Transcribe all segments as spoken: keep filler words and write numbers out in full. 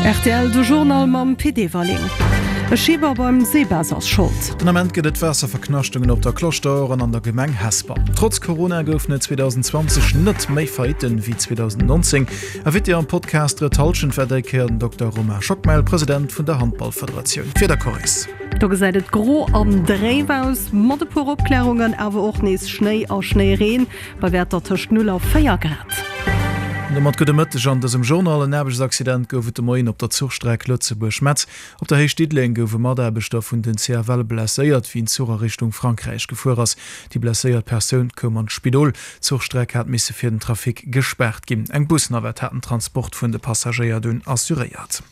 R T L du Journal mam P D-Walling. E Schieber beim Seebas aus Schuld. Denament gët et Wässerverknachtungen op der Kloster an an der Gemeng Hesper. Trotz Corona goufne zwanzig zwanzig net méi feiten wie zwanzig neunzehn, er wit ihr am Podcast Retalschen verdeieren Doktor Romain Schockmeil, Präsident vun der Handballföderation. Feder Choris. Da geseidet gro am Drehwaus, Modepur Opklärungen awer och nees Schnee a Schneereen, bei Wetter tech null auf vier Grad. mat go demëtteg an dats im Journal en Erbesaccident goufet de Moien op der Zugstreck Lützeburg Metz. Op der Heichstidling goufe Maderbestoff vun den C R Well blesséiert wie in Zurer Richtung Frankreich gefuer ass. Die blesséiert Persoun kom an Spidol. Zugstreck hat misse fir den Trafik gesperrt ginn. Eng Busnawer hat den Transport vun de Passagier dun assuréiert.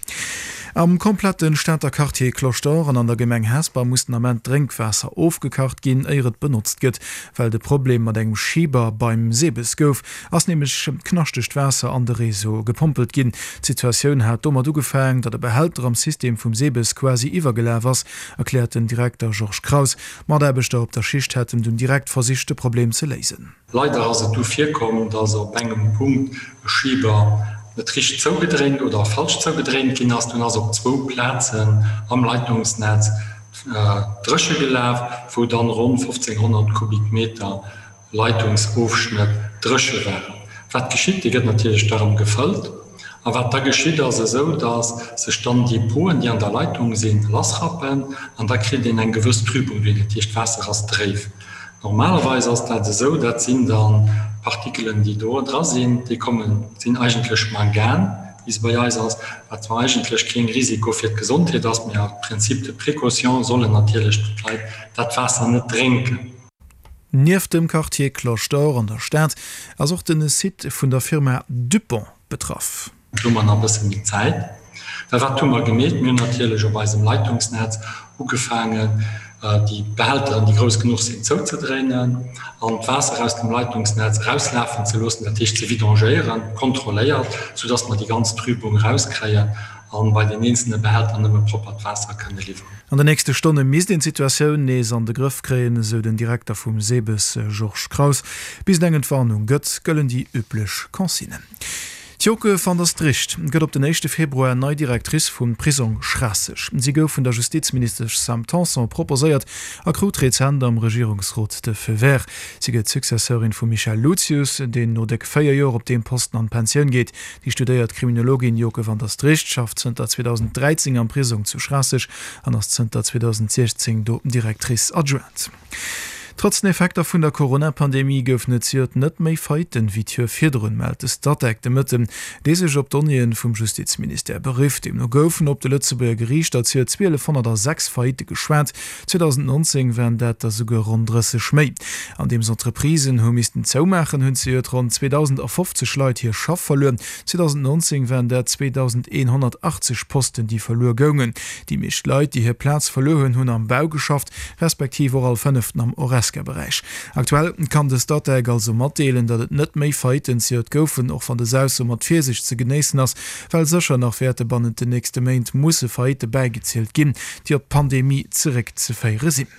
Am kompletten Städter Quartier Kloster an an der Gemeng Hesper mussten am Ende Trinkwasser aufgekocht gehen, eiret benutzt geht, weil de Problem mit engem Schieber beim Seebes gouf, als nämlich knascht Wasser an der Reso gepumpelt gin. Die Situation hat dummer du gefallen, dat der Behälter am System vom Seebes quasi übergelegt was, erklärt den Direktor Georges Kraus. Man der bestorb der Schicht hätten du direkt versichte Problem zu lesen. Leider also du vier kommen, dass er bei einem Punkt Schieber Tricht zugedreht oder falsch zugedreht ging, hast du also zwei Plätzen am Leitungsnetz äh, Drösche gelaufen, wo dann rund fünfzehnhundert Kubikmeter Leitungsaufschnitt Drösche waren. Was geschieht, die wird natürlich darum gefällt, aber da geschieht also so, dass sich dann die Polen, die an der Leitung sind, lassen und da kriegt ihnen eine gewisse Trübung, wie das Wasser als Dreif. Normalerweise ist das so, das sind dann Partikeln, die dort dran sind, die kommen, sind eigentlich Mangan, wie es bei uns ist, was war eigentlich kein Risiko für die Gesundheit, dass wir im Prinzip die Präkaution sollen natürlich bleiben, das Wasser nicht trinken. Neben dem Quartier Kloster an der Stadt, als auch den Site von der Firma Dupont betraf. Da haben wir ein bisschen die Zeit. Da hat man gemerkt, wir natürlich auch bei diesem Leitungsnetz angefangen, die Behälter, die groß genug sind, so zu drehen und Wasser aus dem Leitungsnetz rauslaufen zu lassen, natürlich zu vidangieren, kontrolliert, sodass man die ganze Trübung rauskriegen und bei den einzelnen Behältern nicht mehr proper Wasser können liefern. An der nächsten Stunde mis die Situation nees an den Griff kriegen, so den Direktor vom Seebes Georges Kraus. Bis den Entwarnung gött, göllen die üblich Konsignen. Tjoke van der Stricht gëtt op den ersten Februar neu Direktrice vun Prison Schrasseg. Sie gouf vun der Justizminister Sam Tanson proposéiert a Krutreetshänder am Regierungsrat de Fever. Sie gët Successeurin vu Michael Lucius, den no dek feier Jor op dem Posten an Pensionioun geht. Die studiert Kriminologin Joke van der Stricht, schafft Zter zweitausenddreizehn am Prison zu Schrasseg, an ass Zter zweitausendsechzehn do Direktrice adjoint. Trotz den Effekter vun der Corona-Pandemie geöffnet ziert net méi feiten wie Tür Fidrun meldt es Datek de Mëtten. Dese op Donien vum Justizminister berift dem no goufen op de Lützeburger Gericht dat zweihundertsechs Feite geschwert. zwanzig neunzehn wären dat der sogar rund dreißig Schmei. An dem Entreprisen humisten Zoumachen hunn sie rund zweitausendfünfzig Leute hier Schaff verloren. zwanzig neunzehn wären der zweitausendeinhundertachtzig Posten die verloren gingen. Die mischt Leute, die hier Platz verloren hun am Bau geschafft, respektive all fünften am Ores Bereich. Aktuell kann das Datei also matdeelen, dat het net méi feiten sie goufen och van de Sause mat Pfirsich ze geneessen ass, weil secher nach Werte bannen de nächste Maint musssse feite beigezielt ginn, die op Pandemie zerek ze feire sinn.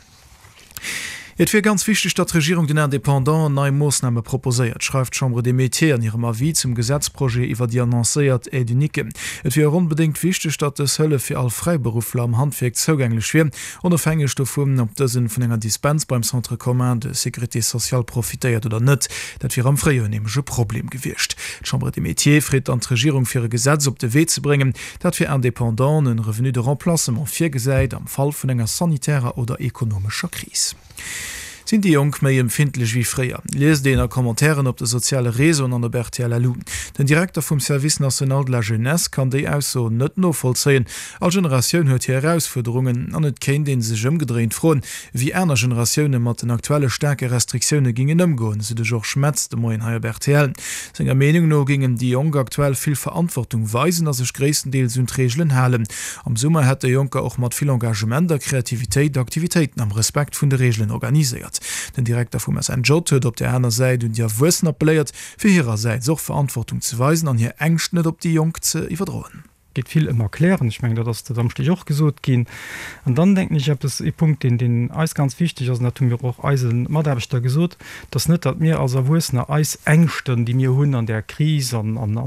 Et fir ganz wichtig dat Regierung den Independant neue Maßnahme proposéiert, schreibt Chambre des Métiers an ihrem Avis zum Gesetzprojekt iwwer die annoncéiert e unike. Et fir unbedingt wichtig, dat es Hölle fir all Freiberufler am Handwerk zugänglich schwer unabhängig davon, ob dëssen vun enger Dispens beim Centre Commun de Sécurité Sociale profitéiert oder net, dat fir am freiemsche Problem gewircht. Chambre des Métiers friet an Regierung fir Gesetz op de Weh zu bringen, dat fir Independant een Revenu de Remplacement fir gesäit am Fall vun enger sanitärer oder ekonomischer Krise. Sind die Jung méi empfindlich wie freier. Les den er Kommentaren op de soziale Reson an der B R T L L U. Den Direktor vom Service National de la Jeunesse kann déi aus so net no vollzeien. All Generationun huet hier Herausforderungen an net kein den sech ëmgedreht froen, wie Äner Generationune mat den aktuelle starke Restriktionune gingen ëmgoen, se de Joch Schmetz de Moien Haiier B R T L. Senger Menung no gingen die Jung aktuell viel Verantwortung weisen, as sech gréesstendeels hun Regeln halen. Am Summer hat der Junker auch mat viel Engagement der Kreativitéit der Aktivitäten am Respekt vun de Regeln organisiert. Den Direktor vom S N J huet op der einer Seite und ja Wussen appelliert, fir ihrer Seite soch Verantwortung zu weisen an hier engcht net op die Jung ze iwwerdroen. Geht viel immer erklären. Ich meine, dass das am Stich auch gesucht gehen. Und dann denke ich, ich habe das Punkt, den den Eis ganz wichtig ist, natürlich auch Eisen, mal habe ich da gesucht, das nicht hat mir also wo es eine Eisängsten, die mir hun an der Krise, an, an, an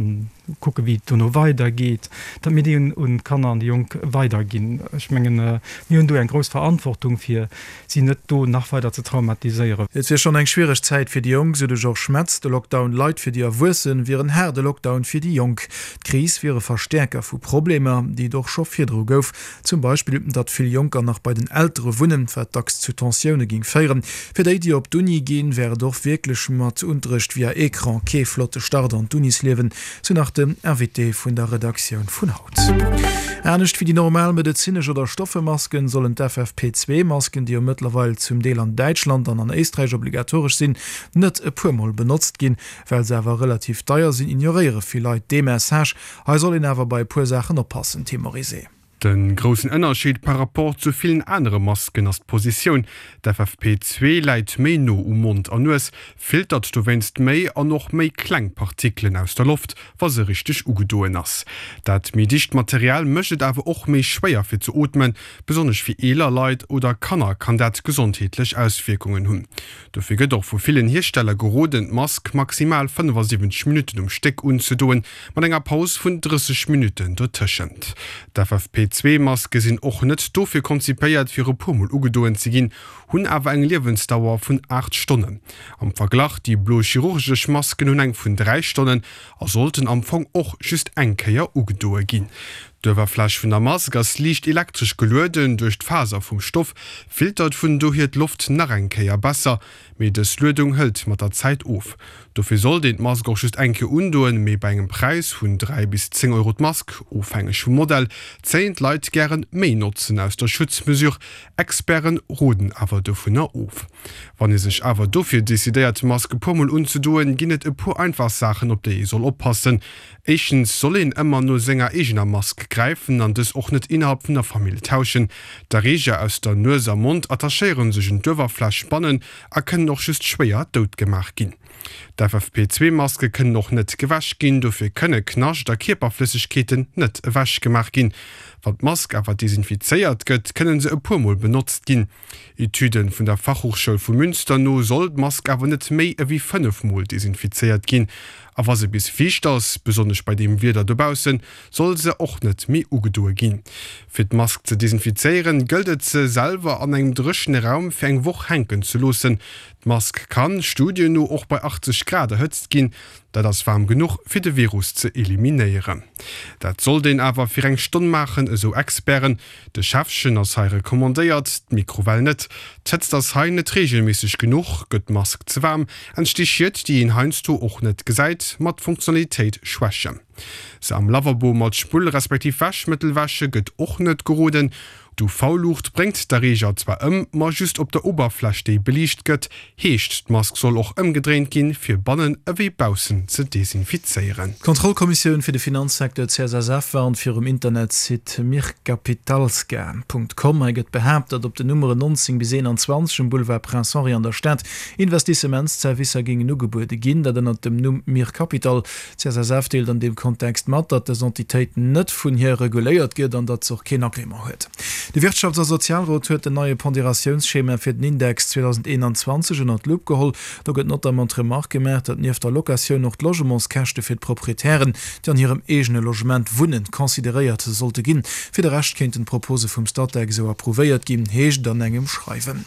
gucke wie du noch weitergeht damit die und kann an die Jung weitergehen ich meine äh, du ein groß Verantwortung für sie nicht du nach weiter zu traumatisieren jetzt wäre schon ein schwere Zeit für die Jungen so du auch schmerz der Lockdown leid für die Erwürsen wären Herr der Lockdown für die Jung Krise wäre Verstärker für Probleme die doch schon vier Dro auf zum Beispiel dat viel Junker nach bei den ältere Wunnen verdags zu Tensionen ging feieren für die die op Duni gehen wäre doch wirklich mat unterricht via Ekran Keflotte Start an Dunis leben so nach dem R W T von der Redaktion von Haut. Ernst wie die normal medizinisch oder Stoffemasken sollen F F P zwei Masken, die mittlerweile zum Deel an Deutschland an an Österreich obligatorisch sind, net e pumol benutzt gehen, weil sie aber relativ teuer sind ignoriere vielleicht dem Message, er soll ihn aber bei Pursachen oppassen thematisieren. Den großen Unterschied par rapport zu vielen anderen Masken als Position. Der F F P zwei leiht méi no um Mund an nues, filtert du wennst méi an noch méi Klangpartikeln aus der Luft, was se richtig ugedoen ass. Dat medicht Material mëchet awer och méi schwéier fir zu atmen, besonders fir eler Leiit oder Kanner kann dat gesundheitlich Auswirkungen hunn. Dafür gët doch vu vielen Hersteller gerodent Mask maximal fünfundsiebzig Minuten um Steck unzudoen, mat enger Paus vun dreißig Minuten dazwischend. Der F F P zwei Maske sind och net dofir konzipéiert fir e Pummel ugedoen ze ginn, hunn awer eng Liwensdauer vun acht Stunden. Am Verglach die blo chirurgisch Masken hun eng vun drei Stunden er sollten am Fong och just engkeier ugedoe ginn. Döwerflasch vun der Maskers liicht elektrisch gelöden durch d' Faser vum Stoff, filtert vun dohiet Luft nach enkeier besser, méi des Lödung hëlt mat der Zeit of. Dofir soll den Masker just enke undoen méi bei engem Preis vun drei bis zehn Euro Mask ofhängig vum Modell, zeint Leiit gern méi nutzen aus der Schutzmesure, Experen roden awer do vunner of. Wann e sech awer dofir desideiert Maske pummel unzudoen, ginnet e pu einfach Sachen op déi soll oppassen. Echens soll en ëmmer no senger egener Mask greifen an des och net innerhalb vun der Familie tauschen. Der Reger aus der Nöser Mund attacheieren sech een Döwerflasch spannen, er können noch just schwéier dot gemacht gin. Der F F P zwei Maske können noch net gewasch gin, dofir könne knasch der Kierperflüssigkeiten net wasch gemacht gin. Wat Mask awer desinfizeiert gëtt, können se e pumol benutzt gin. Etüden vun der Fachhochschule vu Münster no soll Mask awer net méi wie fünfmal desinfiziert gin. A was se bis ficht ass, besonders bei dem Wider dobausen, soll se och net mé ugedoe gin. Fi d Mask ze desinfizeieren gëldet ze selber an engem drschen Raum fir eng woch henken zu losen. D Mask kann Studien no och bei achtzig Grad erhëtzt gin, da das warm genug fir de Virus ze eliminieren. Dat soll den awer fir eng Stunde machen eso Experen, de Schaffchen ass ha rekommandéiert, d Mikrowell net, zetzt das ha net regelmäßig genug, gëtt Mask ze warm, anstichiert die in Heinstu och net gesäit, mat Funktionalitéit schwäche. Se am Lavabo mat Spull respektiv Waschmittelwäsche gëtt och net geroden. Du Faulucht bringt der Reger zwar ëm, ma just op der Oberfläche déi belicht gëtt, heescht d Mask soll och ëmgedreht gin fir Bannen ewéi Bausen ze desinfizeieren. Kontrollkommission fir de Finanzsektor C S S F waren fir um Internet sit mirkapitalska punkt com gëtt behabt, dat op de Nummer neunzehn bis einundzwanzig um Boulevard Prince Henri an der Stadt Investissementservicer gegen Nugebude ginn, dat den at dem Numm Mirkapital C S S F deelt an dem Kontext mat, dat des Entitéiten net vun hier reguléiert gët an dat zoch kein Agreement huet. Die Wirtschafts- und Sozialrat huet de neue Ponderationsschema fir den Index zwanzig einundzwanzig an d Loop geholl, da gëtt not am Remark gemerkt, dat nieef der Lokation noch d Logementskächte fir d Proprietären, die an ihrem egene Logement wunnen konsideiert sollte ginn. Fi de recht kennt den Propose vum Stadtdeck so approuvéiert gin heech an engem schreiwen.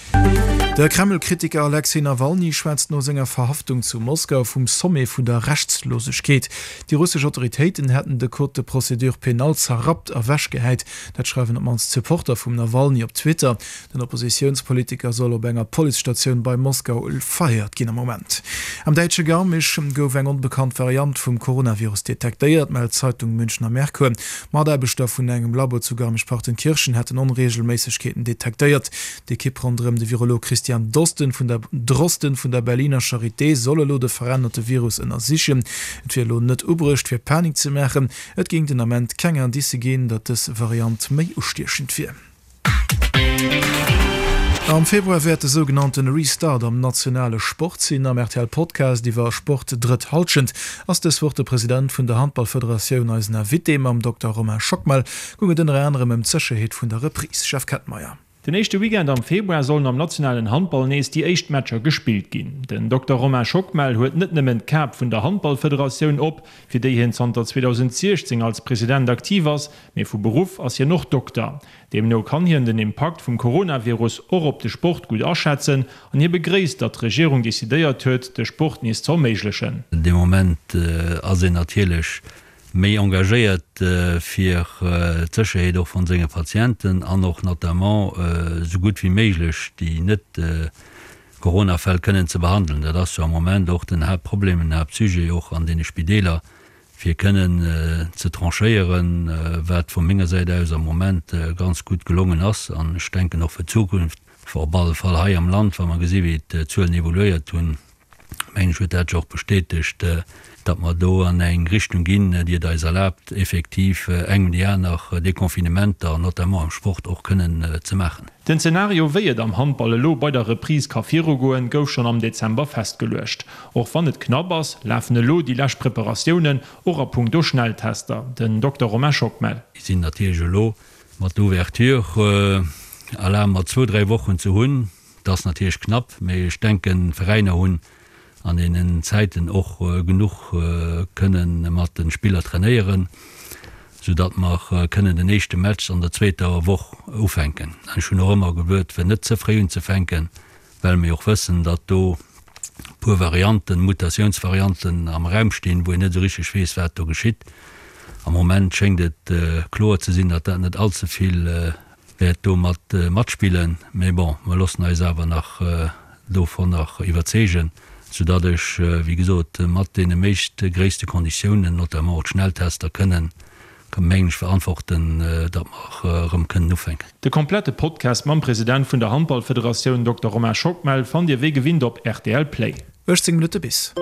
Der Kreml-Kritiker Alexei Nawalny schwätzt no senger Verhaftung zu Moskau vum Somme vun der Rechtslosigkeit. Die russische Autoritäten hätten de kurze Prozedur penal zerrapt erwäschgeheit. Dat schreiben mans Supporter vum Nawalny op Twitter. Den Oppositionspolitiker soll op enger Polizstation bei Moskau feiert gin am Moment. Am Deitsche Garmisch gouf eng unbekannt Variant vum Coronavirus detekteiert me Zeitung Münchner Merkur. Ma der Bestoff vun engem Labor zu Garmisch-Partenkirchen hätten unregelmäßigkeiten detekteiert. Die Kipp anderem de Virolog Christian Dosten von der Drosten von der Berliner Charité solle lo de veränderte Virus in ersichen lo net ubrecht fir Panik zu mechen. Et ging den Amment kenger an diese gehen, dat es Variant méi ustierchend fir. Am Februar werd de sogenannten Restart am nationale Sportsinn am R T L Podcast, die war Sport dritt haltschend, ass des wurde Präsident vun der Handballföderation als Wittem am Doktor Romain Schockmal gonge den anderen im Zcheheet vun der Reprise Chef Katmeier. Den nächste Weekend am Februar sollen am nationalen Handball nächst die Echtmatscher gespielt gehen. Den Doktor Romain Schockmel huet net nemmmen Kap vun der Handballföderation op, fir déi hin zweitausendsechzehn als Präsident aktiv ass, mé vu Beruf ass hier noch Doktor. Dem no kann hier den Impact vum Coronavirus or op de Sport gut erschätzen an hier begréist, dat d' Regierung desideiert huet, de Sport nies zo méiglechen. De moment äh, as natierlech méi engagéiert äh, fir äh, Zcherheet och von senge Patienten an noch notamment äh, so gut wie méiglech die net äh, Corona-Fäll können ze behandeln. Dat so am moment auch den Hauptproblemen der Psyche auch an den Spideler fir können äh, ze trancheieren äh, wat vu ménger Seite aus am moment äh, ganz gut gelungen ass an ich denke noch für Zukunft vor ball Fall ha am Land, wann man gesehen wie äh, zu evaluiert tun Mensch wird auch bestätigt. Äh, dat man do an eng Richtung ginn, die da is erlaubt effektiv äh, eng ja nach äh, Dekonfinementer not am Sport auch können äh, ze machen. Den Szenario wéiet am Handballe lo bei der Reprise Kafirogoen gouf schon am Dezember festgelöscht. Och wann et knabbers läfne lo die Lächpräparationen oder Punkt do Schnelltester, den Doktor Romain Schockmel. Ich sind natürlich lo mat d'ouverture äh, alle mat zwei drei Wochen zu hunn, das natürlich knapp, méi ich denken Vereine hunn an denen Zeiten auch äh, genug äh, können mat den Spieler trainieren, so dat man äh, können den nächste Match an der zweite Woche aufhängen. schon noch immer gewöhnt, wenn net zufrieden zu fenken, weil wir auch wissen, dat do pur Varianten, Mutationsvarianten am Raum stehen, wo net so richtig schwes wer geschieht. Am Moment schenkt het äh, klar zu sinn, dat net allzu viel äh, mat äh, Mat spielen, mais bon, man lassen aber nach äh, davon nach überzegen. So dadurch äh, wie gesagt mat den mecht gréste Konditionen not Schnelltester können kann mensch verantworten äh, dat äh, können ufenken. De komplette Podcast mam Präsident vun der Handballföderation Doktor Romain Schockmel fan Dir we gewinnt op R T L Play. achtzehn Minuten bis.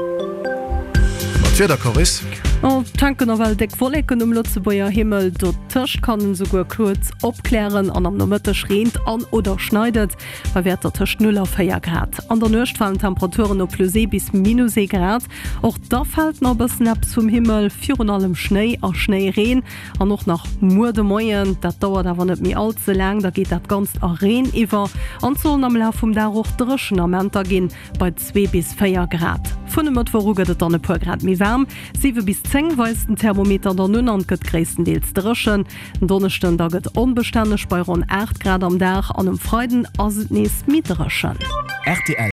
Der Choris. Oh, danke nochmal deck Wollecken um Lutzebauer Himmel dort Tisch kann sogar kurz abklären an am Nommeter schrient an oder schneidet bei Wert der Tisch null auf vier Grad. An der Nöcht fallen Temperaturen auf plus bis minus Grad. Auch da fällt noch ein Snap zum Himmel, für allem Schnee und Schneeregen und noch nach Murdemäuen. Das dauert aber nicht mehr allzu lang, da geht das ganz Arena über. Und sollen am Laufe vom Tag auch drischen am Ende gehen bei zwei bis vier Grad. Von dem Mittwoch geht es dann ein paar Grad mehr warm. sieben bis zehn weisen Thermometer der nun an gëtt gréisstendeels dreschen. Donnerchten da gëtt onbeständig bei rund acht Grad am Dach an dem Freuden as het nees mitreschen. R T L